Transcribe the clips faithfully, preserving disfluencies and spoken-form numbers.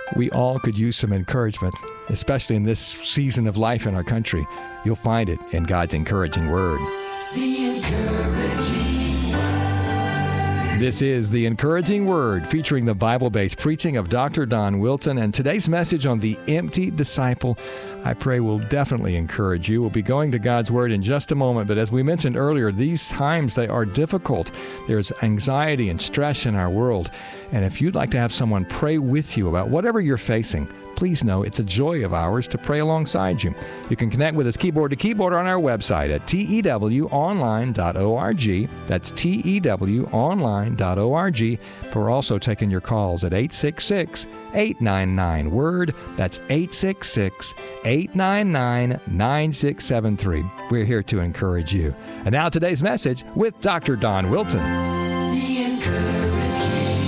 We all could use some encouragement, especially in this season of life in our country. You'll find it in God's encouraging word. The encouraging word. This is The Encouraging Word, featuring the Bible-based preaching of Doctor Don Wilton. And today's message on the empty disciple, I pray, will definitely encourage you. We'll be going to God's Word in just a moment. But as we mentioned earlier, these times, they are difficult. There's anxiety and stress in our world. And if you'd like to have someone pray with you about whatever you're facing, please know it's a joy of ours to pray alongside you. You can connect with us keyboard to keyboard on our website at T E W online dot org. That's T E W online dot org. We're also taking your calls at eight six six, eight nine nine, WORD. That's eight six six, eight nine nine, nine six seven three. We're here to encourage you. And now today's message with Doctor Don Wilton. The encouraging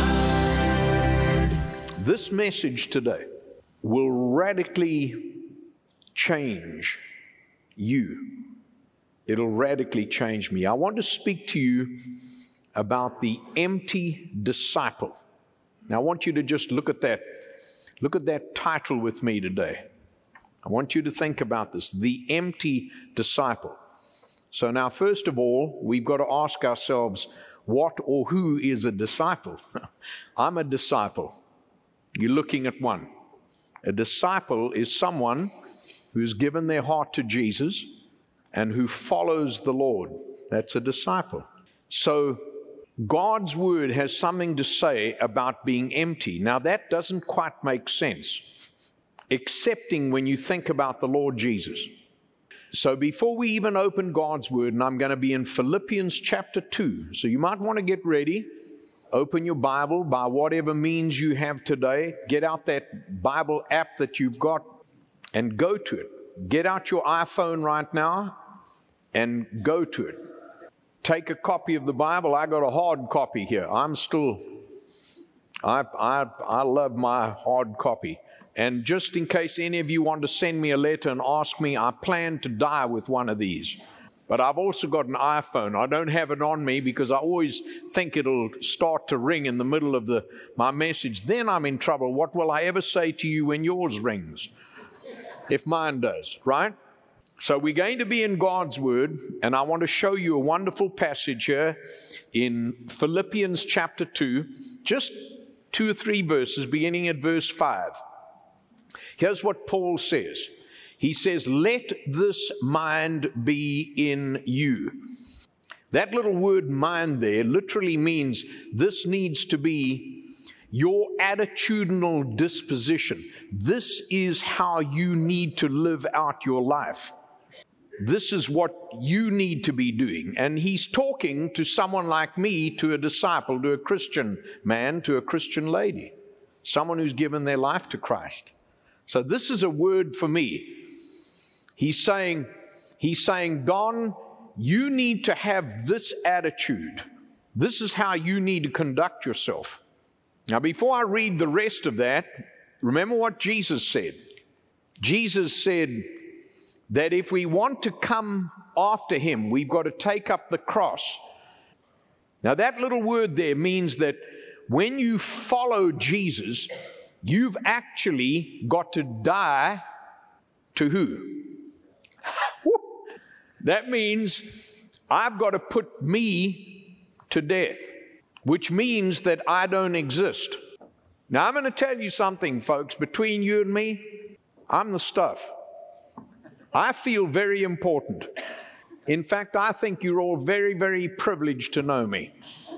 word. This message today will radically change you. It'll radically change me. I want to speak to you about the empty disciple. Now, I want you to just look at that. Look at that title with me today. I want you to think about this, the empty disciple. So now, first of all, we've got to ask ourselves, what or who is a disciple? I'm a disciple. You're looking at one. A disciple is someone who's given their heart to Jesus and who follows the Lord. That's a disciple. So God's Word has something to say about being empty. Now that doesn't quite make sense, excepting when you think about the Lord Jesus. So before we even open God's Word, and I'm going to be in Philippians chapter two, so you might want to get ready. Open your Bible by whatever means you have today. Get out that Bible app that you've got and go to it. Get out your iPhone right now and go to it. Take a copy of the Bible. I got a hard copy here. I'm still, I, I, I love my hard copy. And just in case any of you want to send me a letter and ask me, I plan to die with one of these. But I've also got an iPhone. I don't have it on me because I always think it'll start to ring in the middle of the my message. Then I'm in trouble. What will I ever say to you when yours rings? If mine does, right? So we're going to be in God's Word, and I want to show you a wonderful passage here in Philippians chapter two, just two or three verses, beginning at verse five. Here's what Paul says. He says, let this mind be in you. That little word mind there literally means this needs to be your attitudinal disposition. This is how you need to live out your life. This is what you need to be doing. And he's talking to someone like me, to a disciple, to a Christian man, to a Christian lady, someone who's given their life to Christ. So this is a word for me. He's saying, he's saying, Don, you need to have this attitude. This is how you need to conduct yourself. Now, before I read the rest of that, remember what Jesus said. Jesus said that if we want to come after Him, we've got to take up the cross. Now, that little word there means that when you follow Jesus, you've actually got to die to who? That means I've got to put me to death, which means that I don't exist. Now, I'm going to tell you something, folks, between you and me, I'm the stuff. I feel very important. In fact, I think you're all very, very privileged to know me.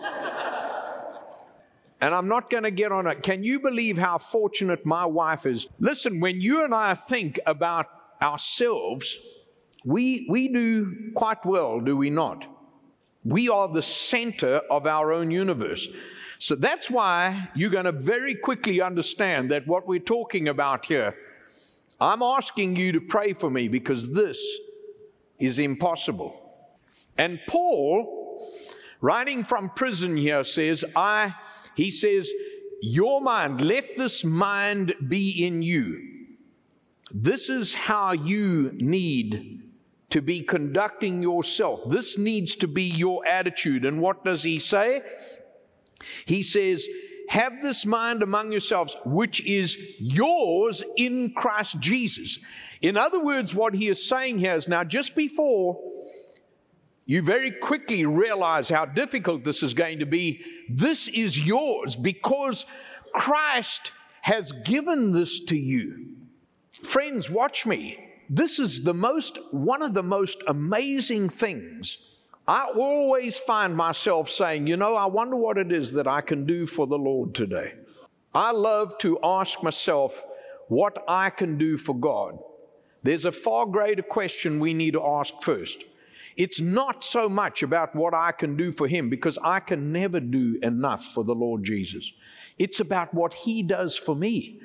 And I'm not going to get on it. Can you believe how fortunate my wife is? Listen, when you and I think about ourselves, we, we do quite well, do we not? We are the center of our own universe. So that's why you're going to very quickly understand that what we're talking about here, I'm asking you to pray for me because this is impossible. And Paul, writing from prison here, says, I, he says, your mind, let this mind be in you. This is how you need to be conducting yourself. This needs to be your attitude. And what does he say? He says, have this mind among yourselves, which is yours in Christ Jesus. In other words, what he is saying here is, now just before you very quickly realize how difficult this is going to be, this is yours because Christ has given this to you. Friends, watch me. This is the most, one of the most amazing things. I always find myself saying, you know, I wonder what it is that I can do for the Lord today. I love to ask myself what I can do for God. There's a far greater question we need to ask first. It's not so much about what I can do for Him, because I can never do enough for the Lord Jesus. It's about what He does for me.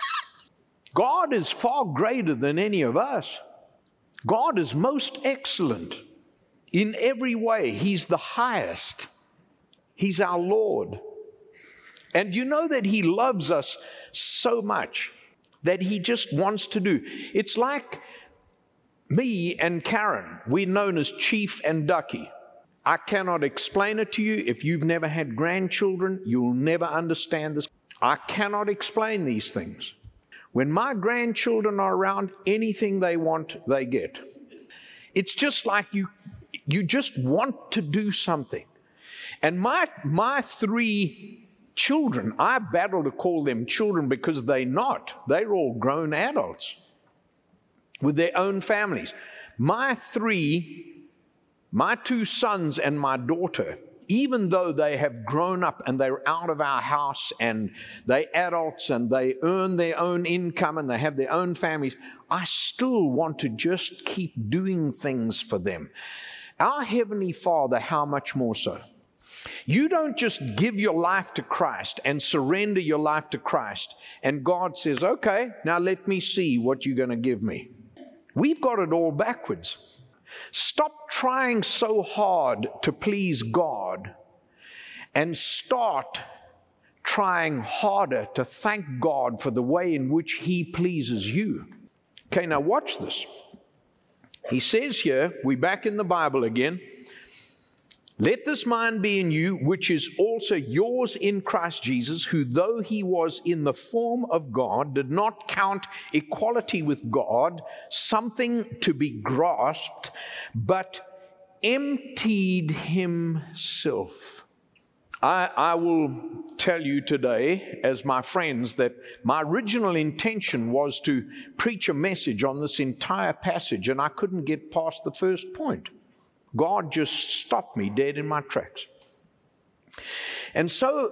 God is far greater than any of us. God is most excellent in every way. He's the highest. He's our Lord. And you know that He loves us so much that He just wants to do. It's like me and Karen. We're known as Chief and Ducky. I cannot explain it to you. If you've never had grandchildren, you'll never understand this. I cannot explain these things. When my grandchildren are around, anything they want, they get. It's just like you, you just want to do something. And my, my three children, I battle to call them children because they're not. They're all grown adults with their own families. My three, my two sons and my daughter, even though they have grown up and they're out of our house and they're adults and they earn their own income and they have their own families, I still want to just keep doing things for them. Our Heavenly Father, how much more so? You don't just give your life to Christ and surrender your life to Christ and God says, okay, now let me see what you're going to give me. We've got it all backwards. Stop trying so hard to please God and start trying harder to thank God for the way in which He pleases you. Okay, now watch this. He says here, we're back in the Bible again, let this mind be in you, which is also yours in Christ Jesus, who though He was in the form of God, did not count equality with God something to be grasped, but emptied Himself. I, I will tell you today, as my friends, that my original intention was to preach a message on this entire passage, and I couldn't get past the first point. God just stopped me dead in my tracks. And so,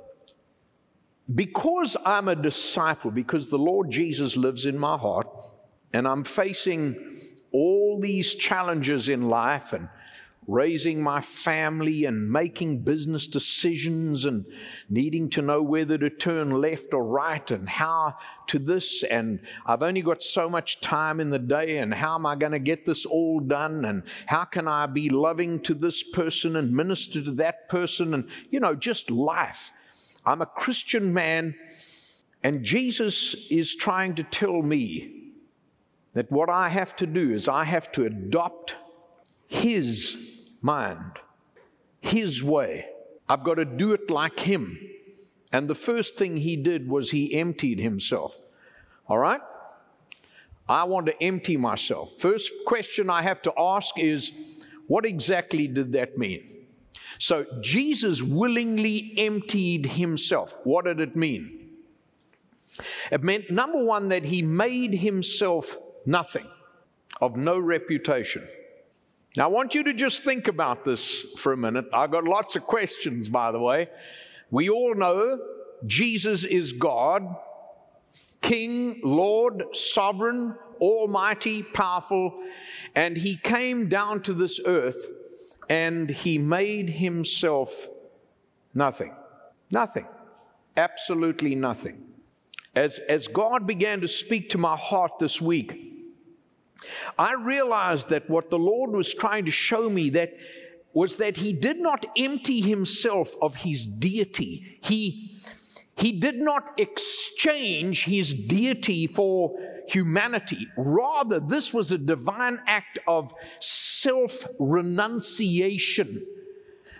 because I'm a disciple, because the Lord Jesus lives in my heart, and I'm facing all these challenges in life and raising my family and making business decisions and needing to know whether to turn left or right and how to this, and I've only got so much time in the day, and how am I going to get this all done, and how can I be loving to this person and minister to that person, and you know, just life. I'm a Christian man, and Jesus is trying to tell me that what I have to do is I have to adopt His mind, His way. I've got to do it like Him. And the first thing He did was He emptied Himself. All right? I want to empty myself. First question I have to ask is, what exactly did that mean? So Jesus willingly emptied Himself. What did it mean? It meant, number one, that He made Himself nothing, of no reputation. Now, I want you to just think about this for a minute. I've got lots of questions, by the way. We all know Jesus is God, King, Lord, sovereign, almighty, powerful, and He came down to this earth and He made Himself nothing. Nothing. Absolutely nothing. As, as God began to speak to my heart this week, I realized that what the Lord was trying to show me that was that He did not empty Himself of His deity. He, he did not exchange His deity for humanity. Rather, this was a divine act of self-renunciation.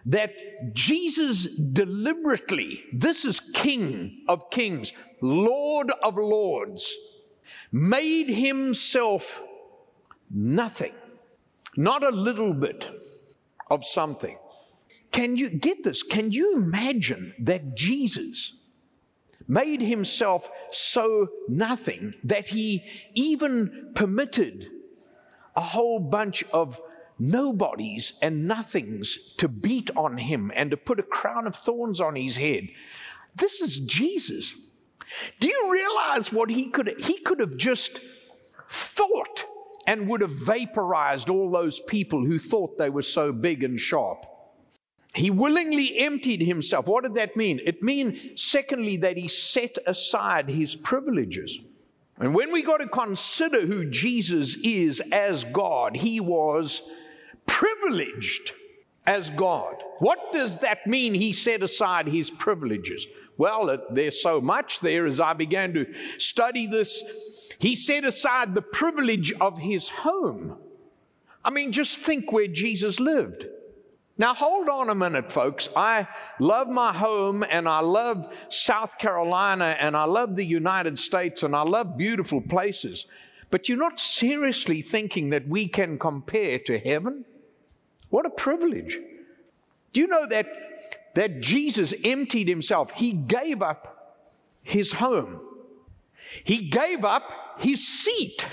that Jesus deliberately, this is King of Kings, Lord of Lords, made himself nothing, not a little bit of something. Can you get this? Can you imagine that Jesus made himself so nothing that he even permitted a whole bunch of nobodies and nothings to beat on him and to put a crown of thorns on his head? This is Jesus. Do you realize what he could he could have just thought and would have vaporized all those people who thought they were so big and sharp? He willingly emptied himself. What did that mean? It means, secondly, that he set aside his privileges. And when we got to consider who Jesus is as God, he was privileged as God. What does that mean, he set aside his privileges? Well, there's so much there as I began to study this. He set aside the privilege of his home. I mean, just think where Jesus lived. Now, hold on a minute, folks. I love my home, and I love South Carolina, and I love the United States, and I love beautiful places. But you're not seriously thinking that we can compare to heaven? What a privilege. Do you know that, that Jesus emptied himself? He gave up his home. He gave up his seat.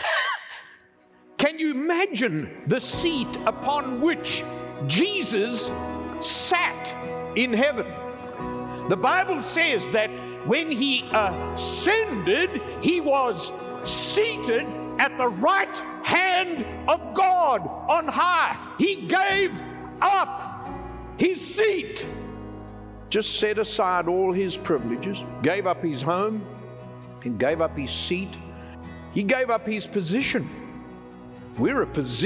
Can you imagine the seat upon which Jesus sat in heaven? The Bible says that when he ascended, he was seated at the right hand of God on high. He gave up his seat, just set aside all his privileges, gave up his home, he gave up his seat, he gave up his position. We're a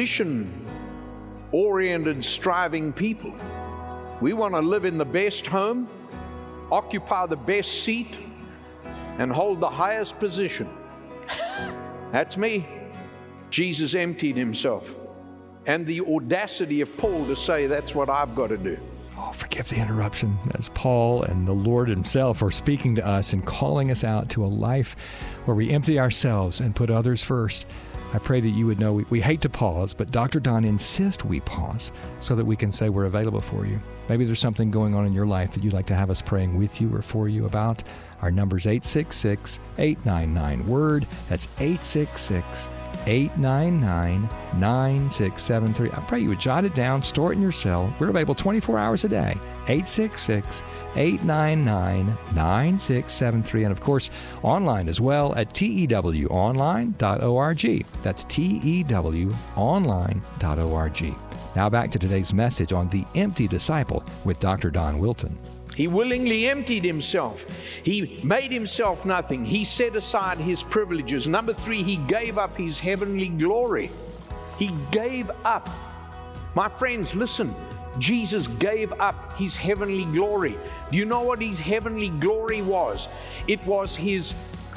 position-oriented, striving people. We want to live in the best home, occupy the best seat, and hold the highest position. That's me. Jesus emptied himself. And the audacity of Paul to say that's what I've got to do. Oh, forgive the interruption, as Paul and the Lord himself are speaking to us and calling us out to a life where we empty ourselves and put others first. I pray that you would know we, we hate to pause, but Doctor Don insists we pause so that we can say we're available for you. Maybe there's something going on in your life that you'd like to have us praying with you or for you about. Our number's eight six six, eight nine nine, WORD. That's eight six six, eight nine nine, nine six seven three. I pray you would jot it down, store it in your cell. We're available twenty-four hours a day. eight six six, eight nine nine, nine six seven three. And of course, online as well at T E W online dot org. That's T E W online dot org. Now back to today's message on the empty disciple with Doctor Don Wilton. He willingly emptied himself. He made himself nothing. He set aside his privileges. Number three, he gave up his heavenly glory. He gave up. My friends, listen. Jesus gave up his heavenly glory. Do you know what his heavenly glory was? It was his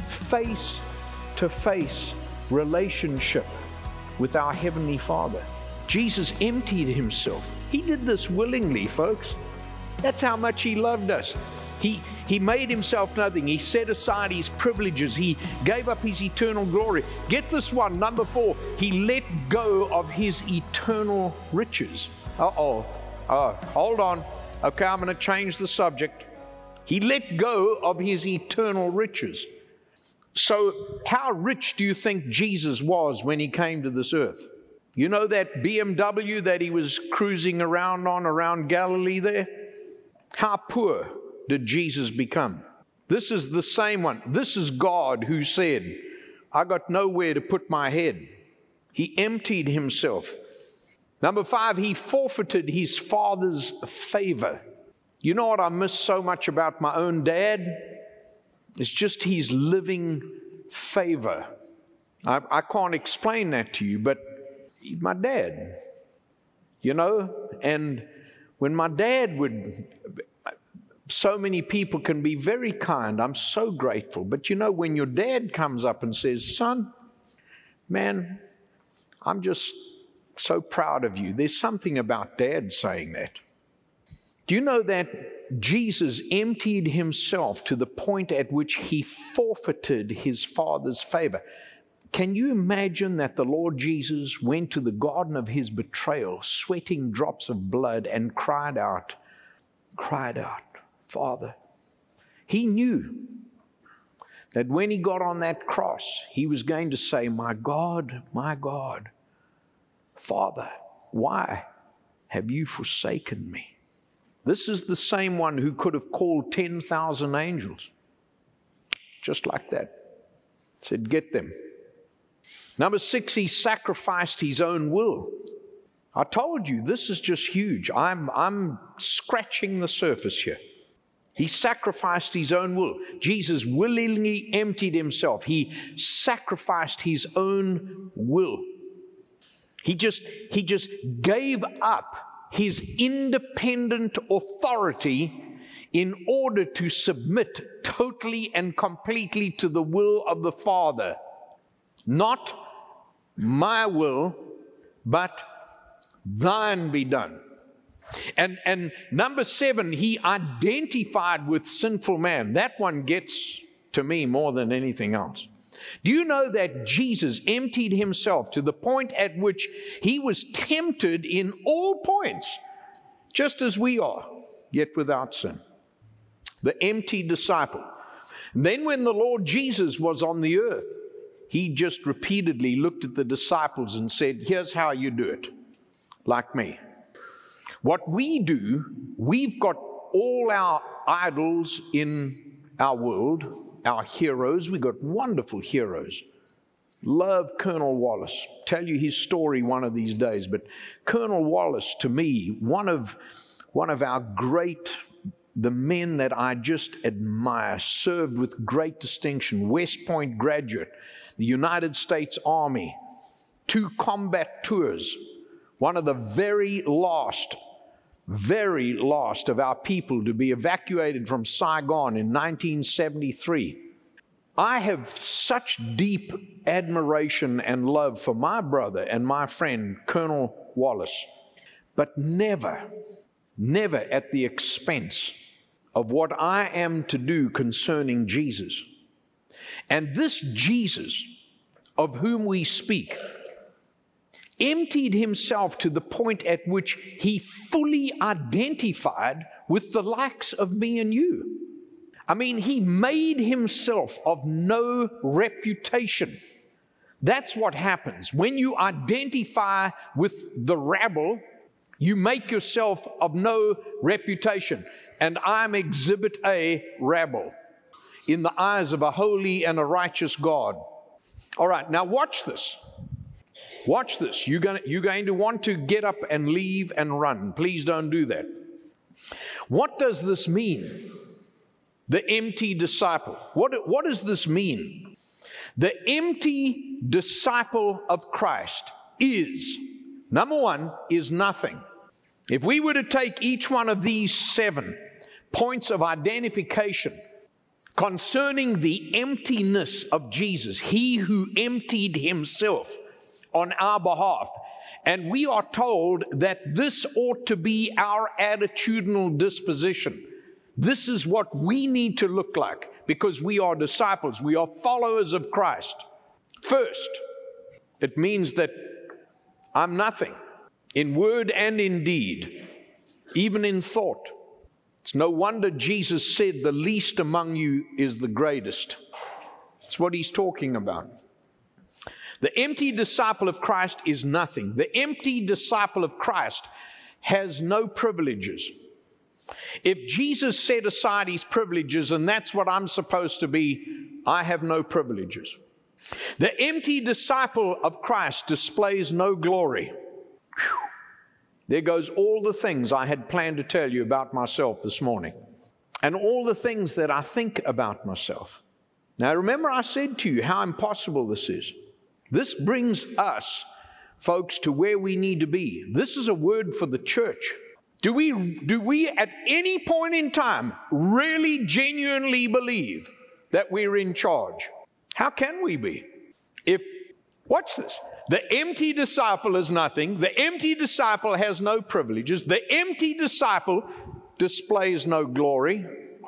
face-to-face relationship with our Heavenly Father. Jesus emptied himself. He did this willingly, folks. That's how much he loved us. He, he made himself nothing. He set aside his privileges. He gave up his eternal glory. Get this one, number four. He let go of his eternal riches. Uh-oh. Oh, hold on. Okay, I'm going to change the subject. He let go of his eternal riches. So how rich do you think Jesus was when he came to this earth? You know that B M W that he was cruising around on around Galilee there? How poor did Jesus become? This is the same one. This is God who said, I got nowhere to put my head. He emptied himself. Number five, he forfeited his Father's favor. You know what I miss so much about my own dad? It's just his living favor. I, I can't explain that to you, but he's my dad, you know, and when my dad would, so many people can be very kind. I'm so grateful. But you know, when your dad comes up and says, son, man, I'm just so proud of you. There's something about Dad saying that. Do you know that Jesus emptied himself to the point at which he forfeited his Father's favor? Can you imagine that the Lord Jesus went to the garden of his betrayal, sweating drops of blood, and cried out, cried out, Father? He knew that when he got on that cross, he was going to say, my God, my God, Father, why have you forsaken me? This is the same one who could have called ten thousand angels, just like that. Said, get them. Number six, he sacrificed his own will. I told you, this is just huge. I'm, I'm scratching the surface here. He sacrificed his own will. Jesus willingly emptied himself. He sacrificed his own will. He just, he just gave up his independent authority in order to submit totally and completely to the will of the Father. Not my will, but thine be done. And, and number seven, he identified with sinful man. That one gets to me more than anything else. Do you know that Jesus emptied himself to the point at which he was tempted in all points, just as we are, yet without sin? The empty disciple. And then when the Lord Jesus was on the earth, he just repeatedly looked at the disciples and said, here's how you do it, like me. What we do, we've got all our idols in our world, our heroes. We've got wonderful heroes. Love Colonel Wallace. Tell you his story one of these days. But Colonel Wallace, to me, one of, one of our great, the men that I just admire, served with great distinction. West Point graduate, the United States Army, two combat tours, one of the very last very last of our people to be evacuated from Saigon in nineteen seventy-three. I have such deep admiration and love for my brother and my friend, Colonel Wallace, but never, never at the expense of what I am to do concerning Jesus. And this Jesus of whom we speak emptied himself to the point at which he fully identified with the likes of me and you. I mean, he made himself of no reputation. That's what happens. When you identify with the rabble, you make yourself of no reputation. And I'm exhibit A, rabble, in the eyes of a holy and a righteous God. All right, now watch this. Watch this. You're going, to, you're going to want to get up and leave and run. Please don't do that. What does this mean? The empty disciple. What, what does this mean? The empty disciple of Christ is, number one, is nothing. If we were to take each one of these seven points of identification concerning the emptiness of Jesus, he who emptied himself on our behalf. And we are told that this ought to be our attitudinal disposition. This is what we need to look like because we are disciples. We are followers of Christ. First, it means that I'm nothing in word and in deed, even in thought. It's no wonder Jesus said the least among you is the greatest. That's what he's talking about. The empty disciple of Christ is nothing. The empty disciple of Christ has no privileges. If Jesus set aside his privileges, and that's what I'm supposed to be, I have no privileges. The empty disciple of Christ displays no glory. Whew. There goes all the things I had planned to tell you about myself this morning, and all the things that I think about myself. Now remember, I said to you how impossible this is. This brings us, folks, to where we need to be. This is a word for the church. Do we, do we at any point in time really genuinely believe that we're in charge? How can we be? If, watch this, the empty disciple is nothing, the empty disciple has no privileges, the empty disciple displays no glory.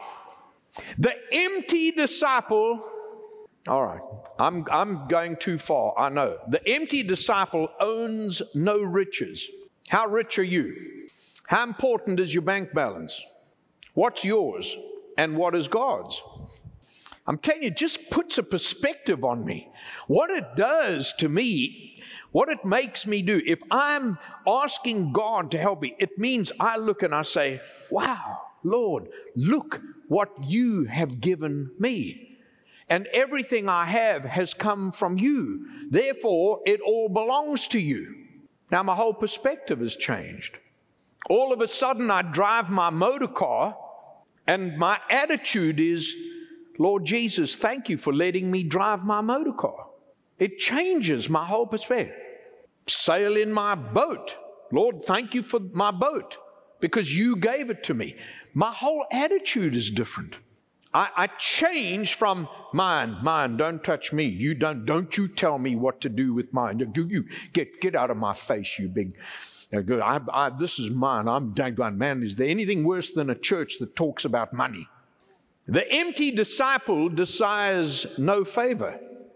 The empty disciple, all right, I'm, I'm going too far, I know. The empty disciple owns no riches. How rich are you? How important is your bank balance? What's yours and what is God's? I'm telling you, it just puts a perspective on me. What it does to me, what it makes me do, if I'm asking God to help me, it means I look and I say, wow, Lord, look what you have given me. And everything I have has come from you. Therefore, it all belongs to you. Now, my whole perspective has changed. All of a sudden, I drive my motor car, and my attitude is, Lord Jesus, thank you for letting me drive my motor car. It changes my whole perspective. Sail in my boat. Lord, thank you for my boat because you gave it to me. My whole attitude is different. I, I change from mine, mine, don't touch me. You don't, don't you tell me what to do with mine. You, you get, get out of my face, you big, I, I, this is mine. I'm daggone, man. Is there anything worse than a church that talks about money? The empty disciple desires no favor.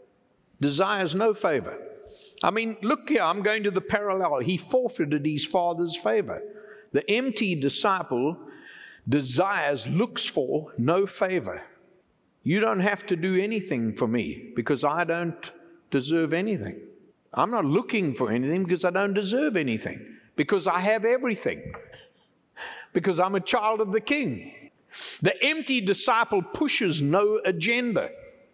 Desires no favor. I mean, look here, I'm going to the parallel. He forfeited his father's favor. The empty disciple desires, looks for no favor. You don't have to do anything for me because I don't deserve anything. I'm not looking for anything because I don't deserve anything. Because I have everything. Because I'm a child of the King. The empty disciple pushes no agenda.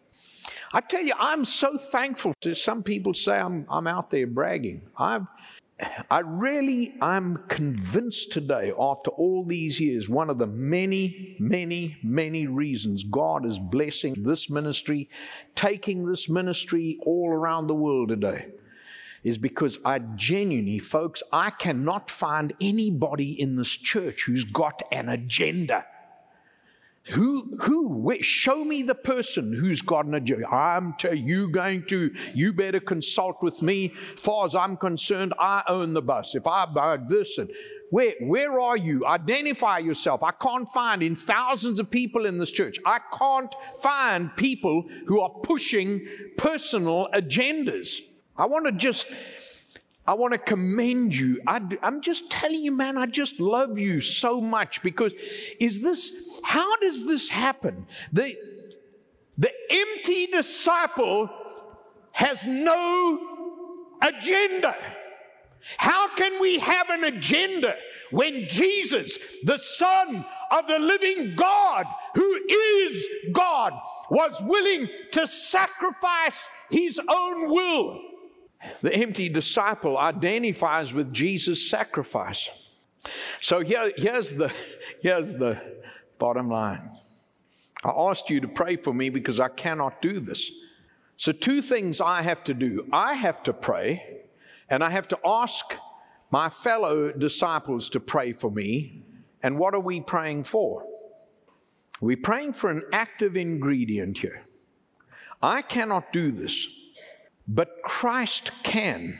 I tell you, I'm so thankful. Some people say I'm, I'm out there bragging. I'm, I really, I'm convinced today, after all these years, one of the many, many, many reasons God is blessing this ministry, taking this ministry all around the world today, is because I genuinely, folks, I cannot find anybody in this church who's got an agenda. Who, who, show me the person who's got an agenda. I'm tell you going to, you better consult with me. As far as I'm concerned, I own the bus. If I buy this and where, where are you? Identify yourself. I can't find in thousands of people in this church. I can't find people who are pushing personal agendas. I want to just, I want to commend you. I, I'm just telling you, man, I just love you so much because is this, how does this happen? The, the empty disciple has no agenda. How can we have an agenda when Jesus, the Son of the living God, who is God, was willing to sacrifice his own will? The empty disciple identifies with Jesus' sacrifice. So here, here's the, here's the bottom line. I asked you to pray for me because I cannot do this. So two things I have to do. I have to pray, and I have to ask my fellow disciples to pray for me. And what are we praying for? We're praying for an active ingredient here. I cannot do this. But Christ can,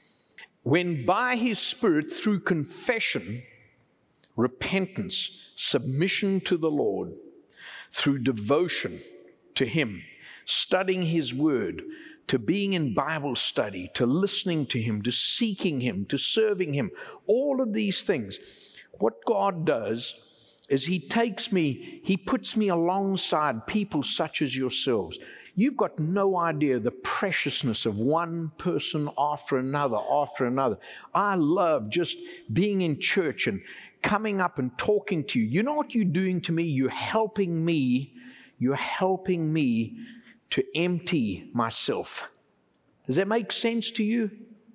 when by his Spirit, through confession, repentance, submission to the Lord, through devotion to him, studying his word, to being in Bible study, to listening to him, to seeking him, to serving him, all of these things. What God does is he takes me, he puts me alongside people such as yourselves. You've got no idea the preciousness of one person after another, after another. I love just being in church and coming up and talking to you. You know what you're doing to me? You're helping me. You're helping me to empty myself. Does that make sense to you?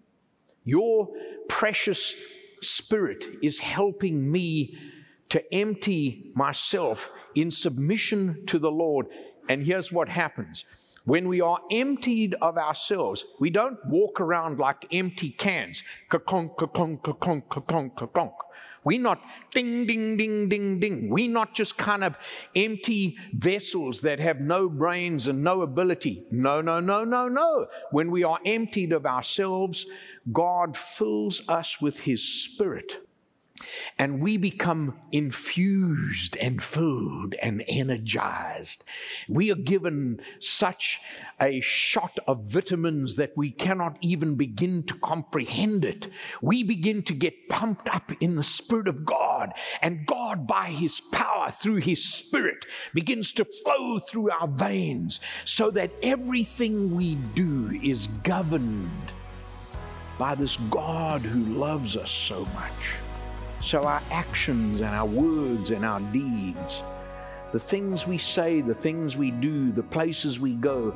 Your precious spirit is helping me to empty myself in submission to the Lord. And here's what happens. When we are emptied of ourselves, we don't walk around like empty cans. Ka-conk, ka-conk, ka-conk, ka-conk, ka-conk. We're not ding, ding, ding, ding, ding. We're not just kind of empty vessels that have no brains and no ability. No, no, no, no, no. When we are emptied of ourselves, God fills us with his Spirit. And we become infused and filled and energized. We are given such a shot of vitamins that we cannot even begin to comprehend it. We begin to get pumped up in the Spirit of God, and God, by His power through His Spirit, begins to flow through our veins so that everything we do is governed by this God who loves us so much. So our actions and our words and our deeds, the things we say, the things we do, the places we go,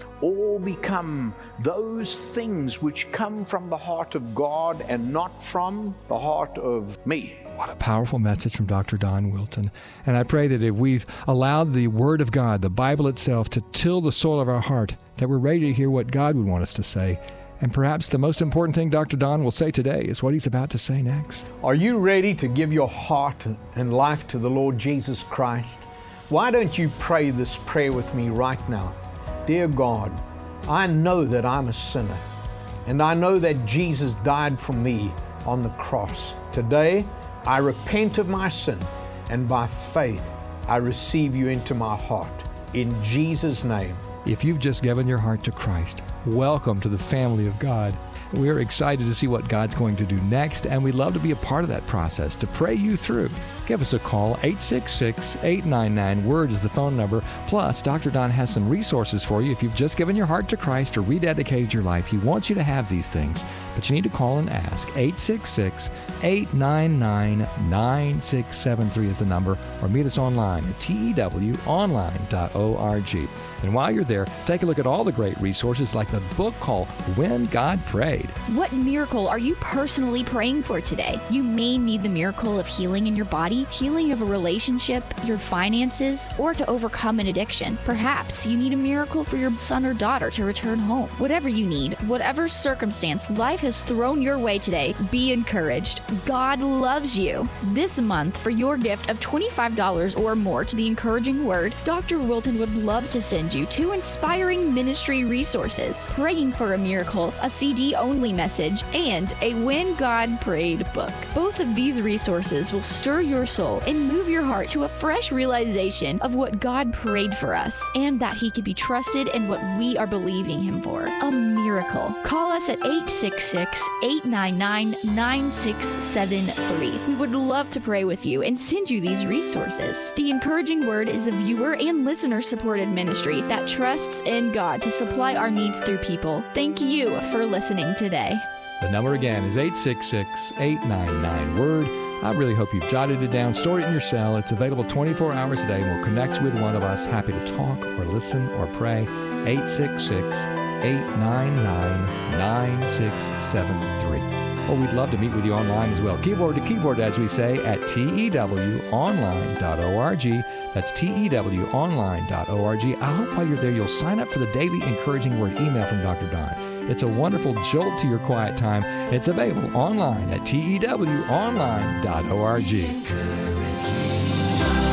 all become those things which come from the heart of God and not from the heart of me. What a powerful message from Doctor Don Wilton. And I pray that if we've allowed the Word of God, the Bible itself, to till the soil of our heart, that we're ready to hear what God would want us to say. And perhaps the most important thing Doctor Don will say today is what he's about to say next. Are you ready to give your heart and life to the Lord Jesus Christ? Why don't you pray this prayer with me right now? Dear God, I know that I'm a sinner, and I know that Jesus died for me on the cross. Today, I repent of my sin, and by faith, I receive you into my heart. In Jesus' name. If you've just given your heart to Christ, welcome to the family of God. We're excited to see what God's going to do next, and we'd love to be a part of that process, to pray you through. Give us a call. Eight six six, eight nine nine, WORD is the phone number. Plus, Doctor Don has some resources for you. If you've just given your heart to Christ or rededicated your life, He wants you to have these things, but you need to call and ask. Eight six six, eight nine nine, nine six seven three is the number, or meet us online at T E W online dot org. And while you're there, take a look at all the great resources like the book called When God Prayed. What miracle are you personally praying for today? You may need the miracle of healing in your body, healing of a relationship, your finances, or to overcome an addiction. Perhaps you need a miracle for your son or daughter to return home. Whatever you need, whatever circumstance life has thrown your way today, be encouraged. God loves you. This month, for your gift of twenty-five dollars or more to the Encouraging Word, Doctor Wilton would love to send you two inspiring ministry resources: Praying for a Miracle, a C D-only message, and a When God Prayed book. Both of these resources will stir your soul and move your heart to a fresh realization of what God prayed for us, and that He can be trusted in what we are believing Him for. A miracle. Call us at eight six six, eight nine nine, nine six seven three. We would love to pray with you and send you these resources. The Encouraging Word is a viewer and listener-supported ministry that trusts in God to supply our needs through people. Thank you for listening today. The number again is eight six six, eight nine nine, WORD. I really hope you've jotted it down, stored it in your cell. It's available twenty-four hours a day. We'll connect with one of us. Happy to talk or listen or pray. eight six six, eight nine nine, nine six seven three. Or we'd love to meet with you online as well. Keyboard to keyboard, as we say, at T E W online dot org. That's T E W online dot org. I hope while you're there, you'll sign up for the daily Encouraging Word email from Doctor Don. It's a wonderful jolt to your quiet time. It's available online at T E W online dot org. Encouraging.